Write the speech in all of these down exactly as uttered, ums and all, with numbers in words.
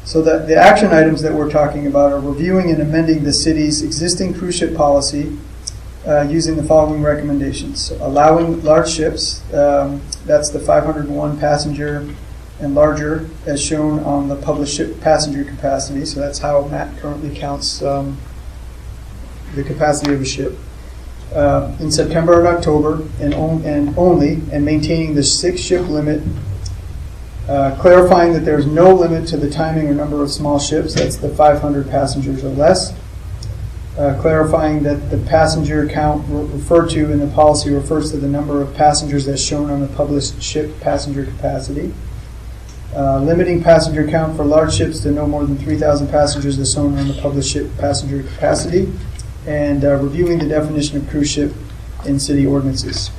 So the, the action items that we're talking about are reviewing and amending the city's existing cruise ship policy uh, using the following recommendations. So allowing large ships, um, that's the five hundred one passenger and larger, as shown on the published ship passenger capacity. So that's how Matt currently counts um, the capacity of a ship. Uh, in September and October, and, on, and only, and maintaining the six ship limit. Uh, clarifying that there's no limit to the timing or number of small ships, that's the five hundred passengers or less. Uh, clarifying that the passenger count re- referred to in the policy refers to the number of passengers as shown on the published ship passenger capacity. Uh, limiting passenger count for large ships to no more than three thousand passengers as shown on the published ship passenger capacity. And uh, reviewing the definition of cruise ship in city ordinances.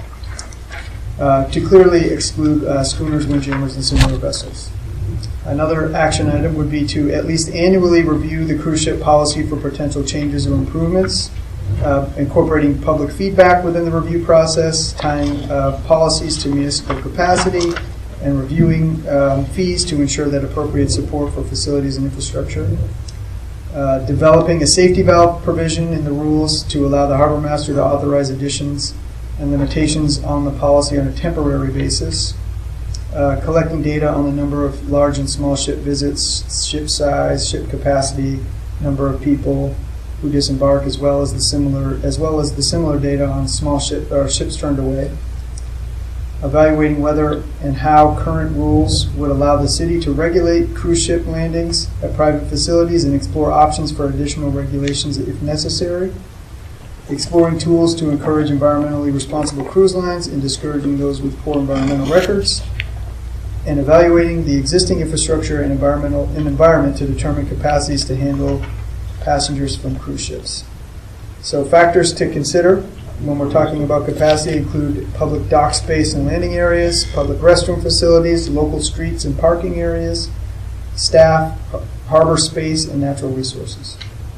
Uh, to clearly exclude uh, schooners, windjammers, and similar vessels. Another action item would be to at least annually review the cruise ship policy for potential changes or improvements, uh, incorporating public feedback within the review process, tying uh, policies to municipal capacity, and reviewing um, fees to ensure that appropriate support for facilities and infrastructure. Uh, developing a safety valve provision in the rules to allow the harbor master to authorize additions and limitations on the policy on a temporary basis, uh, collecting data on the number of large and small ship visits, ship size, ship capacity, number of people who disembark, as well as the similar as well as the similar data on small ship or ships turned away, evaluating whether and how current rules would allow the city to regulate cruise ship landings at private facilities and explore options for additional regulations if necessary. Exploring tools to encourage environmentally responsible cruise lines and discouraging those with poor environmental records, and evaluating the existing infrastructure and environmental and environment to determine capacities to handle passengers from cruise ships. So factors to consider when we're talking about capacity include public dock space and landing areas, public restroom facilities, local streets and parking areas, staff, harbor space, and natural resources.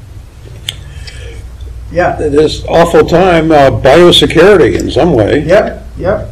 Yeah. It is awful time, uh, biosecurity in some way. Yep, yep.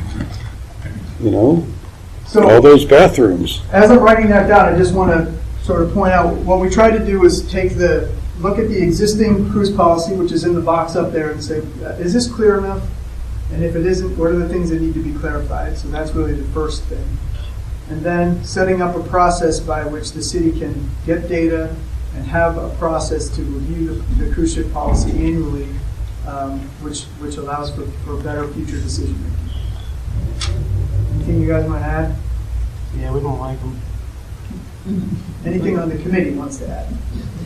You know, so, all those bathrooms. As I'm writing that down, I just want to sort of point out what we try to do is take the look at the existing cruise policy, which is in the box up there, and say, is this clear enough? And if it isn't, what are the things that need to be clarified? So that's really the first thing. And then setting up a process by which the city can get data and have a process to review the, the cruise ship policy annually, um, which which allows for, for better future decision making. Anything you guys want to add? Yeah, we don't like them. Anything on the committee wants to add?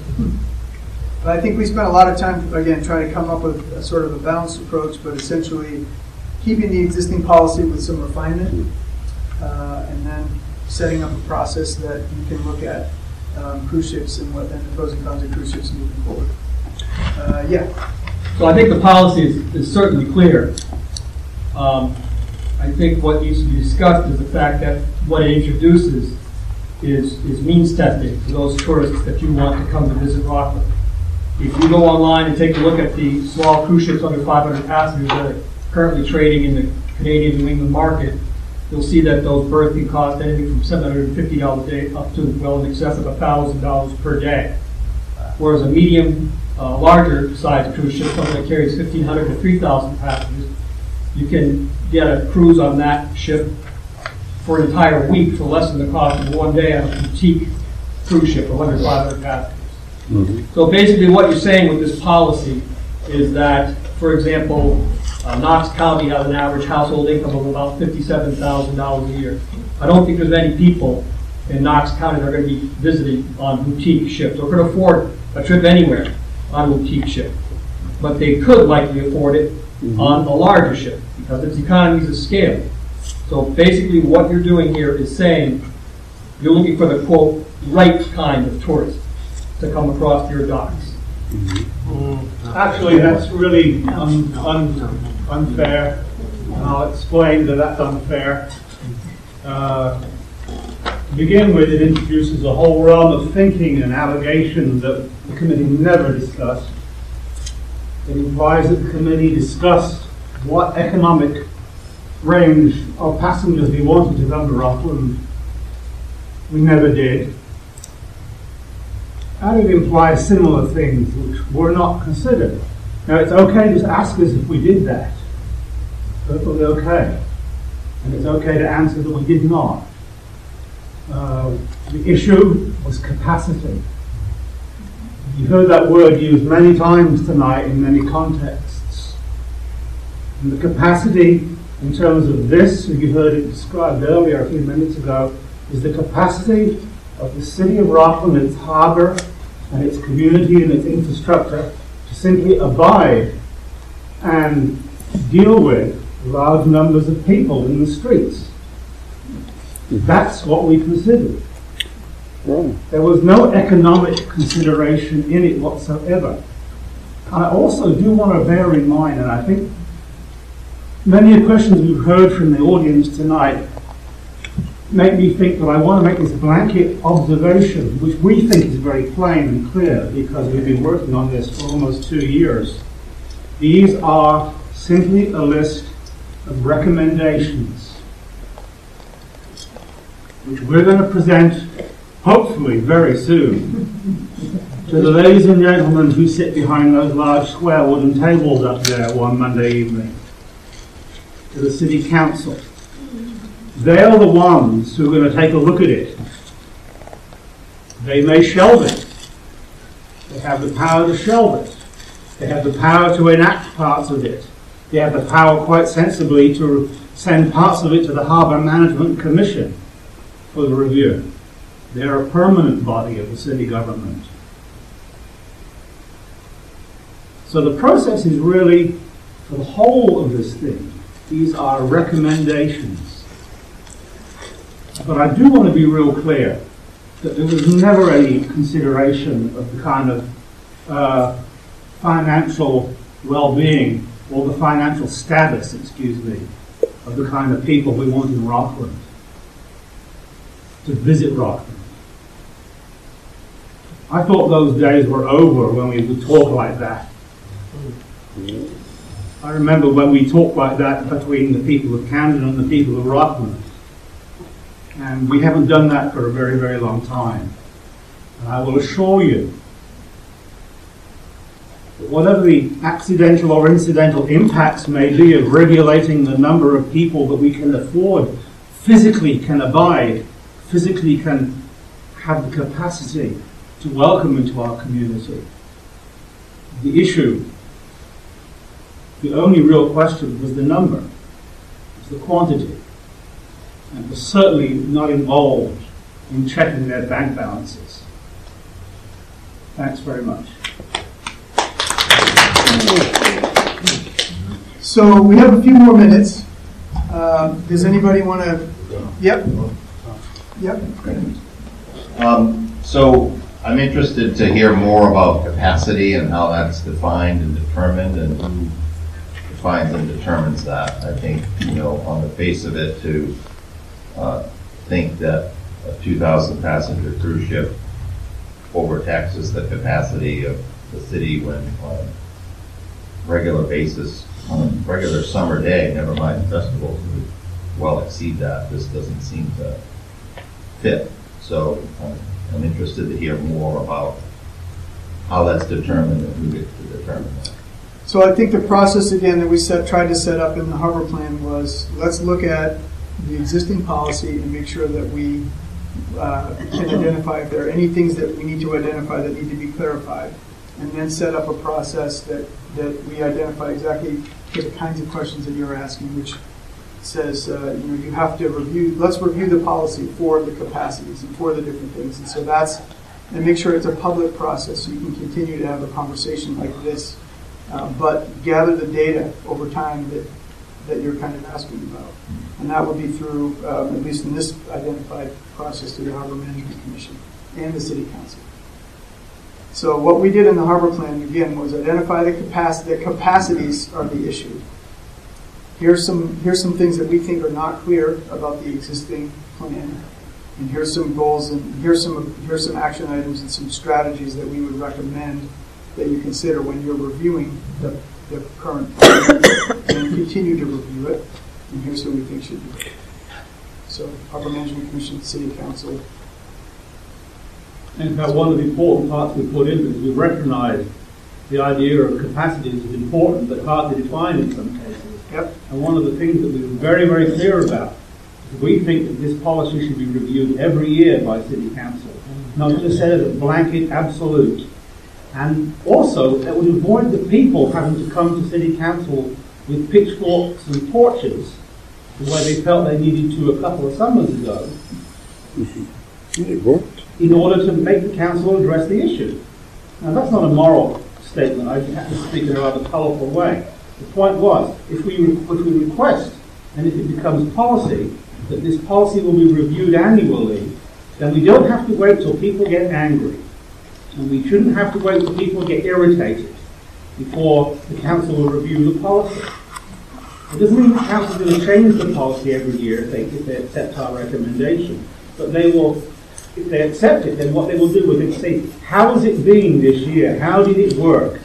But I think we spent a lot of time, again, trying to come up with a sort of a balanced approach, but essentially keeping the existing policy with some refinement, uh, and then setting up a process that you can look at um, cruise ships and what and the pros and cons of cruise ships moving forward. Uh, yeah. So I think the policy is, is certainly clear. Um, I think what needs to be discussed is the fact that what it introduces is, is means testing for those tourists that you want to come to visit Rockland. If you go online and take a look at the small cruise ships under five hundred passengers that are currently trading in the Canadian New England market, you'll see that those berths can cost anything from seven hundred fifty dollars a day up to well in excess of one thousand dollars per day. Whereas a medium, uh, larger size cruise ship, something that carries fifteen hundred to three thousand passengers, you can get a cruise on that ship for an entire week for less than the cost of one day on a boutique cruise ship of under five hundred passengers. Mm-hmm. So basically what you're saying with this policy is that, for example, uh, Knox County has an average household income of about fifty-seven thousand dollars a year. I don't think there's many people in Knox County that are going to be visiting on boutique ships or could afford a trip anywhere on a boutique ship. But they could likely afford it mm-hmm. on a larger ship because it's economies of scale. So basically what you're doing here is saying you're looking for the, quote, right kind of tourist to come across your docks. Mm-hmm. Actually, that's really un, un, unfair, and I'll explain that that's unfair. Uh, to begin with, it introduces a whole realm of thinking and allegation that the committee never discussed. It implies that the committee discussed what economic range of passengers we wanted to come to Rockland. We never did. and it implies similar things which were not considered. Now, it's okay to ask us if we did that. Perfectly okay. And it's okay to answer that we did not. Uh, the issue was capacity. You heard that word used many times tonight in many contexts. And the capacity in terms of this, you heard it described earlier a few minutes ago, is the capacity of the city of Rockland, its harbour, and its community and its infrastructure to simply abide and deal with large numbers of people in the streets. That's what we considered. Right. There was no economic consideration in it whatsoever. And I also do want to bear in mind, and I think many of the questions we've heard from the audience tonight make me think that I want to make this blanket observation, which we think is very plain and clear because we've been working on this for almost two years. These are simply a list of recommendations which we're going to present, hopefully very soon, to the ladies and gentlemen who sit behind those large square wooden tables up there one Monday evening, to the City Council. They're the ones who are going to take a look at it. They may shelve it. They have the power to shelve it. They have the power to enact parts of it. They have the power, quite sensibly, to send parts of it to the Harbour Management Commission for the review. They're a permanent body of the city government. So the process is really, for the whole of this thing, these are recommendations. But I do want to be real clear that there was never any consideration of the kind of uh, financial well-being or the financial status, excuse me, of the kind of people we want in Rockland to visit Rockland. I thought those days were over when we would talk like that. I remember when we talked like that between the people of Camden and the people of Rockland. And we haven't done that for a very, very long time. And I will assure you that whatever the accidental or incidental impacts may be of regulating the number of people that we can afford, physically can abide, physically can have the capacity to welcome into our community, the issue, the only real question was the number, was the quantity. And was certainly not involved in checking their bank balances. Thanks very much. So we have a few more minutes. Uh, does anybody want to? Yep. Yep. Um, so I'm interested to hear more about capacity and how that's defined and determined and who defines and determines that. I think, you know, on the face of it, to uh, think that a two thousand passenger cruise ship overtaxes the capacity of the city when on a regular basis, on a regular summer day, never mind festivals, would well exceed that. This doesn't seem to fit. So um, I'm interested to hear more about how that's determined and who gets to determine that. So I think the process, again, that we set, tried to set up in the harbor plan was, let's look at the existing policy and make sure that we uh, can identify if there are any things that we need to identify that need to be clarified, and then set up a process that, that we identify exactly the kinds of questions that you're asking, which says, uh, you know, you have to review, let's review the policy for the capacities and for the different things. And so that's, and make sure it's a public process so you can continue to have a conversation like this, uh, but gather the data over time that, that you're kind of asking about. And that would be through, um, at least in this identified process, through the Harbor Management Commission and the City Council. So what we did in the harbor plan, again, was identify the capacity, the capacities are the issue. Here's some, here's some things that we think are not clear about the existing plan. And here's some goals, and here's some, here's some action items and some strategies that we would recommend that you consider when you're reviewing the, the current plan, and continue to review it. And here's who we think should do it. So Harbor Management Commission, City Council, In fact, one of the important parts we put in is we recognise the idea of capacity is important but hard to define in some cases. Yep. And one of the things that we were very, very clear about is we think that this policy should be reviewed every year by City Council, not just set as a blanket absolute. And also, it would avoid the people having to come to City Council with pitchforks and torches, the way they felt they needed to a couple of summers ago, It worked. in order to make the council address the issue. Now, that's not a moral statement. I have to speak in a rather colourful way. The point was, if we, if we request, and if it becomes policy, that this policy will be reviewed annually, then we don't have to wait till people get angry. And we shouldn't have to wait till people get irritated before the council will review the policy. It doesn't mean the council is going to change the policy every year if they, if they accept our recommendation. But they will, if they accept it, then what they will do is say, how is it being this year? How did it work?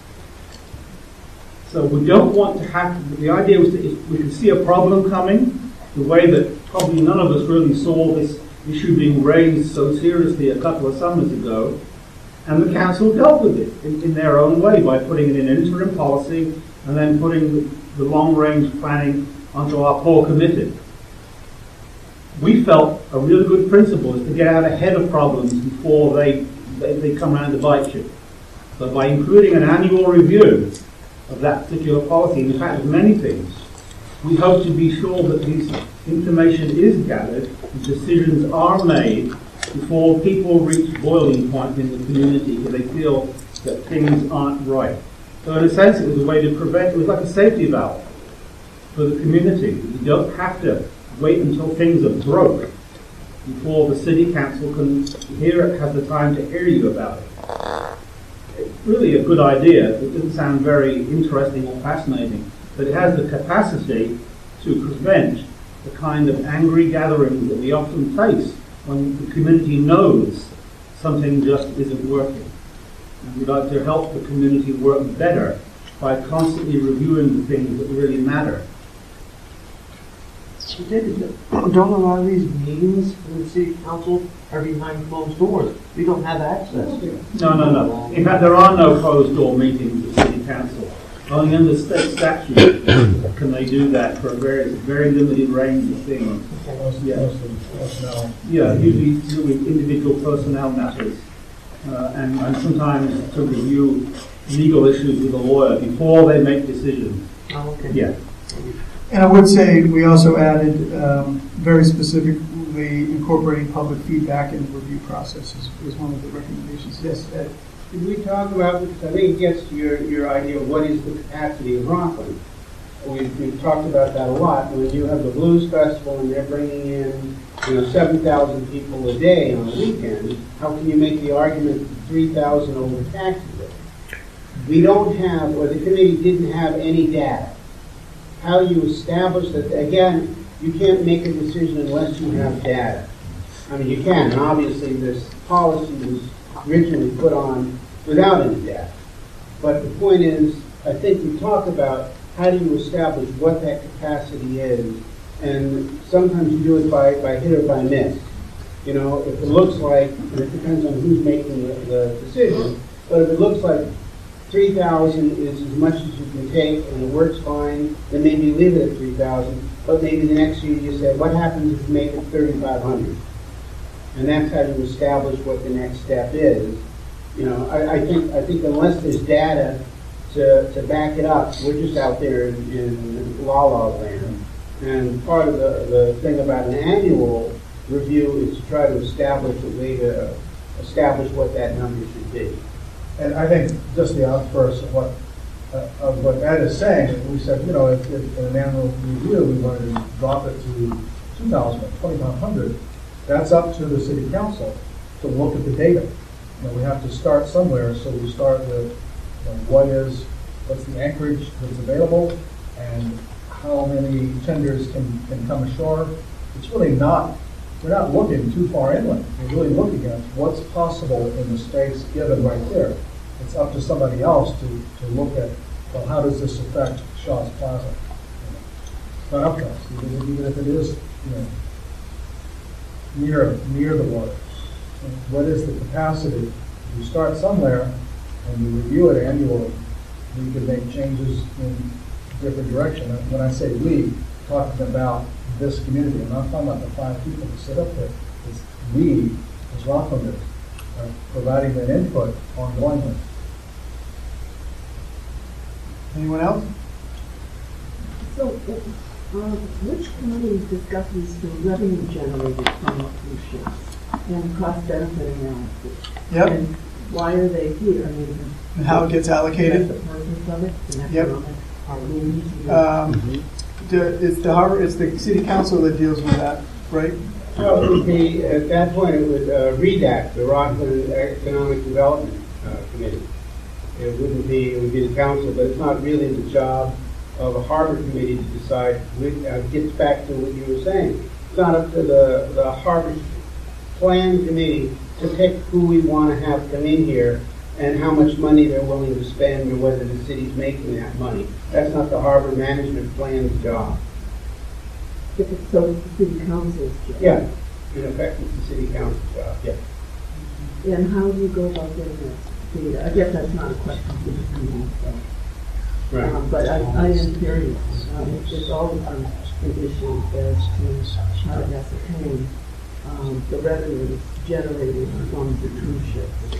So we don't want to have, the idea was that if we can see a problem coming, the way that probably none of us really saw this issue being raised so seriously a couple of summers ago, and the council dealt with it in, in their own way by putting it in interim policy and then putting the, the long-range planning onto our poor committee. We felt a really good principle is to get out ahead of problems before they, they, they come around to bite you. So by including an annual review of that particular policy, in fact of many things, we hope to be sure that this information is gathered and decisions are made before people reach boiling point in the community because they feel that things aren't right. So in a sense it was a way to prevent, it was like a safety valve for the community. You don't have to wait until things are broke before the city council can hear it, have the time to hear you about it. It's really a good idea. It doesn't sound very interesting or fascinating, but it has the capacity to prevent the kind of angry gatherings that we often face when the community knows something just isn't working. And we'd like to help the community work better by constantly reviewing the things that really matter. Don't a lot of these meetings in the city council are behind closed doors? We don't have access. No, no, no. In fact, there are no closed door meetings with city council. Only under state statute can they do that for a very, very limited range of things. Yeah, yeah usually, usually individual personnel matters, uh, and, and sometimes to review legal issues with a lawyer before they make decisions. Oh, okay. Yeah. And I would say we also added um, very specifically incorporating public feedback in the review process is, is one of the recommendations. Yes, Ed? Did we talk about, because I think it gets to your, your idea of what is the capacity of Rockland. We've, we've talked about that a lot. When you have the Blues Festival and they're bringing in, you know, seven thousand people a day on a weekend, how can you make the argument that three thousand overtaxes it? We don't have, or the committee didn't have any data. How you establish that, again, you can't make a decision unless you have data. I mean, you can, and obviously this policy was originally put on without any data. But the point is, I think we talk about how do you establish what that capacity is, and sometimes you do it by, by hit or by miss. You know, if it looks like, and it depends on who's making the, the decision, but if it looks like three thousand is as much as you can take and it works fine, then maybe leave it at three thousand, but maybe the next year you say, what happens if you make it thirty-five hundred? And that's how you establish what the next step is. You know, I, I think I think unless there's data to, to back it up, we're just out there in, in la-la land. And part of the, the thing about an annual review is to try to establish a way to establish what that number should be. And I think just the outburst of what uh, of what Ed is saying, we said, you know, if, if in an annual review we wanted to drop it to two thousand or twenty-five hundred, that's up to the city council to look at the data. You know, we have to start somewhere, so we start with, you know, what is, what's the anchorage that's available, and how many tenders can, can come ashore. It's really not, we're not looking too far inland. We're really looking at what's possible in the space given right there. It's up to somebody else to, to look at, well, how does this affect Shaw's Plaza? It's not up to us, even, even if it is, you know, near near the water. what is the capacity? You start somewhere and you review it annually, you can make changes in different direction. And when I say we, talking about this community, I'm not talking about the five people that sit up there. It's we, as Rocklanders, are providing that input ongoingly. Anyone else? So, uh, which committee discusses the revenue generated from cruise ships and cost benefit analysis? Yep. And why are they here? I mean, And how it gets allocated? that's the purpose of it, an Yep. economic harmony. Um, the- It's the Harbor, it's the city council that deals with that, right? Well, it would be, at that point, it would uh, redact the Rockland Economic Development uh, Committee. It wouldn't be, it would be the council, but it's not really the job of a harbor committee to decide, which, uh, gets back to what you were saying. It's not up to the, the harbor plan committee to pick who we want to have come in here and how much money they're willing to spend or whether the city's making that money. That's not the harbor management plan's job. If it's so, it's the city council's job. Yeah, in effect, it's the city council's job, yeah. And how do you go about getting this data? I guess that's not a question for the committee, so. Um, But I, I am curious, um, there's always been an issue as to how to ascertain um, the revenues generated from the cruise ships.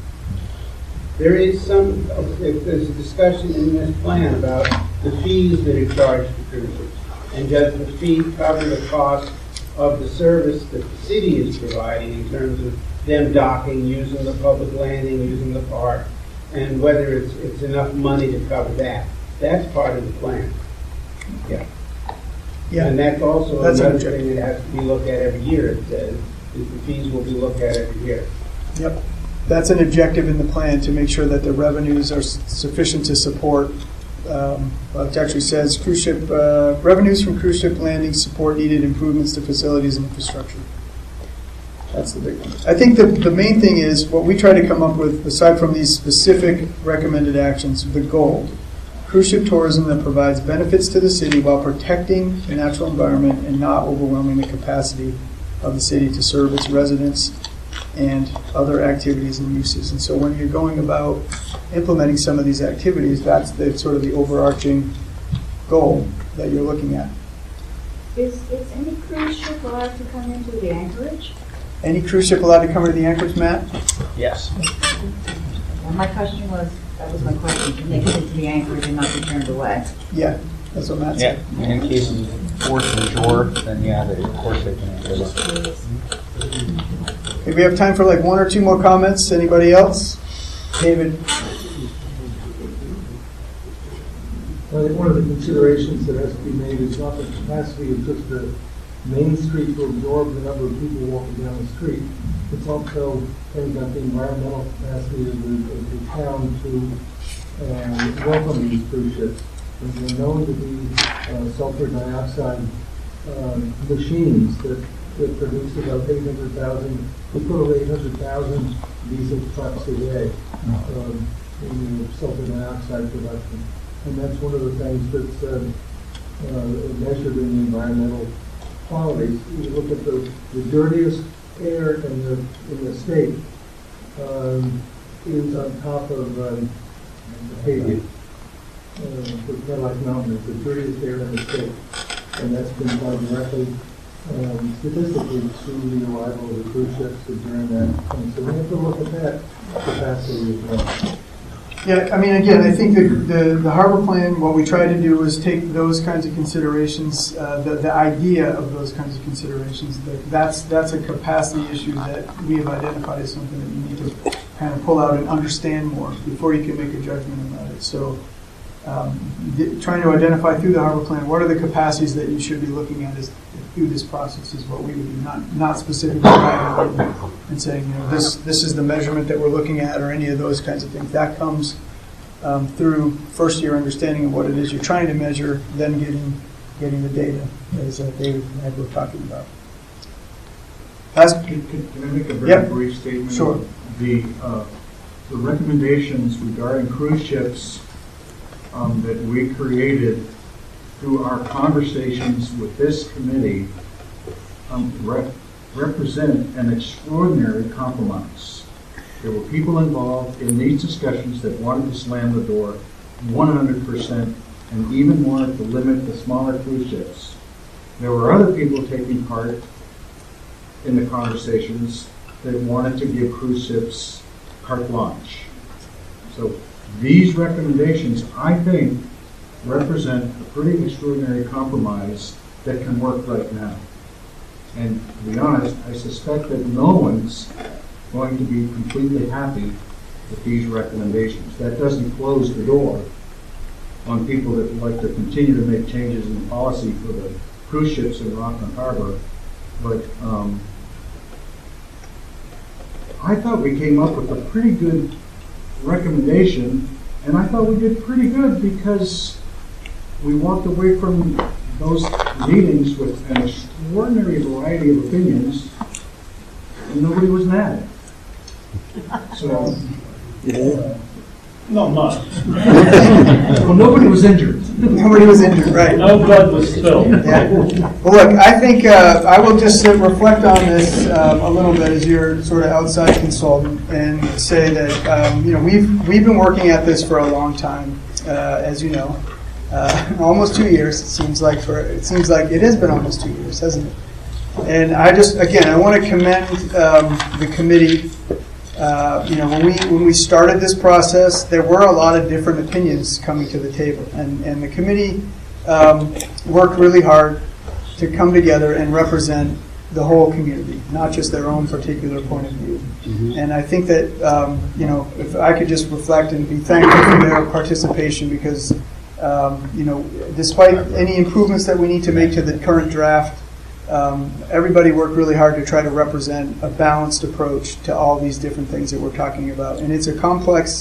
There is some, there's a discussion in this plan about the fees that are charged for cruises. And does the fee cover the cost of the service that the city is providing in terms of them docking, using the public landing, using the park, and whether it's, it's enough money to cover that. That's part of the plan. Yeah. Yeah. And that's also That's an another objective. thing that has to be looked at every year. It says, is the fees will be looked at every year. Yep. That's an objective in the plan, to make sure that the revenues are s- sufficient to support, um, well, it actually says cruise ship, uh, revenues from cruise ship landings support needed improvements to facilities and infrastructure. That's the big one. I think the, the main thing is, what we try to come up with, aside from these specific recommended actions, the goal. Cruise ship tourism that provides benefits to the city while protecting the natural environment and not overwhelming the capacity of the city to serve its residents and other activities and uses. And so when you're going about implementing some of these activities, that's the sort of the overarching goal that you're looking at. Is, is any cruise ship allowed to come into the anchorage? Any cruise ship allowed to come to the anchorage, Matt? Yes. Well, my question was, that was my question, can they get into the anchorage and not be turned away? Yeah, that's what Matt said. Yeah, in case of force majeure, then yeah, they, of course they can enter it. Okay, we have time for like one or two more comments. Anybody else? David? I think one of the considerations that has to be made is not the capacity of just the main street to absorb the number of people walking down the street. It's also things like the environmental capacity of the, of the town to uh, welcome these cruise ships. And they're known to be uh, sulfur dioxide um, machines that, that produce about eight hundred thousand, equal eight hundred thousand diesel trucks a day um, in the sulfur dioxide production. And that's one of the things that's uh, uh, measured in the environmental qualities. You look at the, the dirtiest air in the in the state um, is on top of um, Acadia, uh, the Cadillac Mountain. It's the dirtiest air in the state, and that's been done directly um, statistically through the arrival of the cruise ships during that time. So we have to look at that capacity as well. Yeah, I mean, again, I think the, the, the harbor plan, what we try to do is take those kinds of considerations, uh, the, the idea of those kinds of considerations, that that's, that's a capacity issue that we have identified as something that you need to kind of pull out and understand more before you can make a judgment about it. So um, the, trying to identify through the harbor plan, what are the capacities that you should be looking at is, through this process is what we would do, not, not specifically and saying, you know, this, this is the measurement that we're looking at or any of those kinds of things. That comes um, through first your understanding of what it is you're trying to measure, then getting, getting the data, as uh, David and Ed were talking about. Can, can, can I make a very yep. brief statement? Sure. The, uh, the recommendations regarding cruise ships um, that we created through our conversations with this committee um, re represent an extraordinary compromise. There were people involved in these discussions that wanted to slam the door one hundred percent and even wanted to limit the smaller cruise ships. There were other people taking part in the conversations that wanted to give cruise ships carte blanche. So these recommendations, I think, represent a pretty extraordinary compromise that can work right now. And to be honest, I suspect that no one's going to be completely happy with these recommendations. That doesn't close the door on people that would like to continue to make changes in the policy for the cruise ships in Rockland Harbor. But um, I thought we came up with a pretty good recommendation, and I thought we did pretty good because we walked away from those meetings with an extraordinary variety of opinions, and nobody was mad. So, uh, not much. Well, nobody was injured. Nobody was injured, right? No blood was spilled. Yeah. Well, look, I think uh, I will just uh, reflect on this um, a little bit as your sort of outside consultant and say that um, you know we've we've been working at this for a long time, uh, as you know, uh, almost two years. It seems like for it seems like it has been almost two years, hasn't it? And I just again I want to commend um, the committee. Uh, you know, when we when we started this process, there were a lot of different opinions coming to the table, and and the committee um, worked really hard to come together and represent the whole community, not just their own particular point of view. Mm-hmm. And I think that um, you know, if I could just reflect and be thankful for their participation, because um, you know, despite any improvements that we need to make to the current draft. Um, everybody worked really hard to try to represent a balanced approach to all these different things that we're talking about. And it's a complex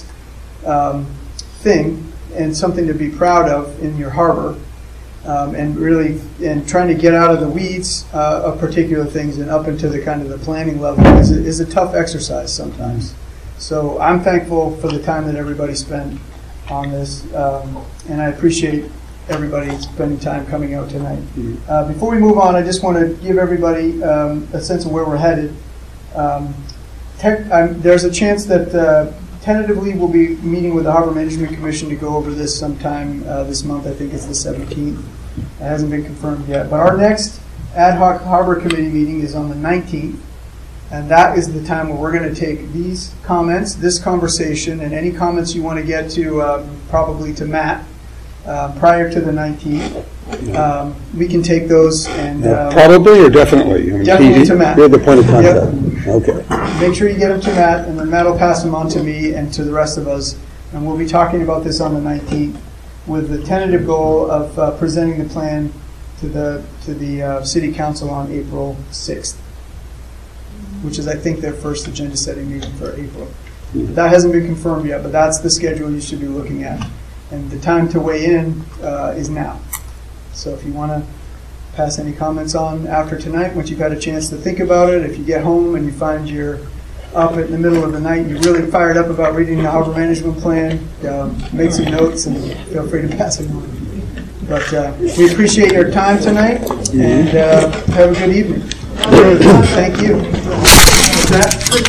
um, thing and something to be proud of in your harbor. Um, and really, and trying to get out of the weeds uh, of particular things and up into the kind of the planning level is a, is a tough exercise sometimes. So I'm thankful for the time that everybody spent on this. Um, and I appreciate everybody spending time coming out tonight. Mm-hmm. Uh, before we move on, I just want to give everybody um, a sense of where we're headed. Um, tech, um, there's a chance that uh, tentatively we'll be meeting with the Harbor Management Commission to go over this sometime uh, this month. I think it's the seventeenth. It hasn't been confirmed yet. But our next Ad Hoc Harbor Committee meeting is on the nineteenth. And that is the time where we're going to take these comments, this conversation, and any comments you want to get to, um, probably to Matt, Uh, prior to the nineteenth, um, we can take those and Uh, um, Probably or definitely? I mean, Definitely he- to Matt. You're the point of Yep. contact. Okay. make sure you get them to Matt, and then Matt will pass them on to me and to the rest of us. And we'll be talking about this on the nineteenth with the tentative goal of uh, presenting the plan to the to the uh, City Council on April sixth, which is, I think, their first agenda setting meeting for April. That hasn't been confirmed yet, but that's the schedule you should be looking at. And the time to weigh in uh, is now. So if you want to pass any comments on after tonight, once you've had a chance to think about it, if you get home and you find you're up in the middle of the night and you're really fired up about reading the harbor management plan, um, make some notes and feel free to pass it on. But uh, we appreciate your time tonight, and uh, have a good evening. Thank you. What's that?